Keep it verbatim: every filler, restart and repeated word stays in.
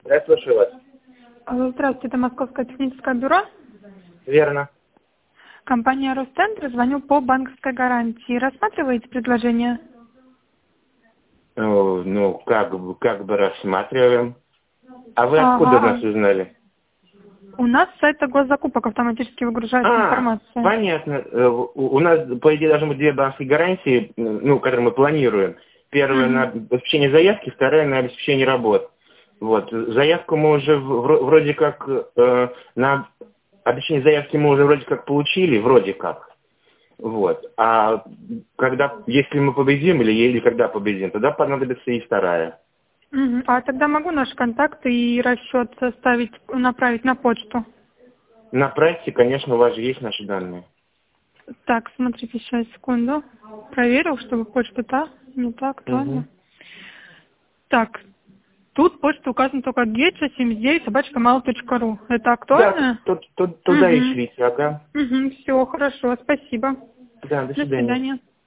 Я слушаю вас. Алло, здравствуйте, это Московское техническое бюро. Верно. Компания Росцентр, звоню по банковской гарантии. Рассматриваете предложение? Ну, ну как, бы- как бы рассматриваем. А вы Ага. откуда нас узнали? У нас с сайта госзакупок автоматически выгружается А, информация. понятно. Э, У у нас, по идее, должны быть две банковские гарантии, ну, которые мы планируем. Первая на Мгм. обеспечение заявки, вторая на обеспечение работ. Вот. Заявку мы уже вро- вроде как, э, на обеспечение заявки мы уже вроде как получили, вроде как. Вот. А когда, если мы победим или, или когда победим, тогда понадобится и вторая. Мгм. А тогда могу наши контакты и расчет составить, направить на почту. Направьте, конечно, у вас же есть наши данные. Так, смотрите, сейчас, секунду. Проверил, чтобы почта та, не та, актуальна. Угу. Так, тут почта указана только гетча семьдесят девять собачка mail точка ру. Это Да, актуально? тут, тут, туда и Угу. шлите, ага. Угу, все, хорошо, спасибо. Да, до До свидания. свидания.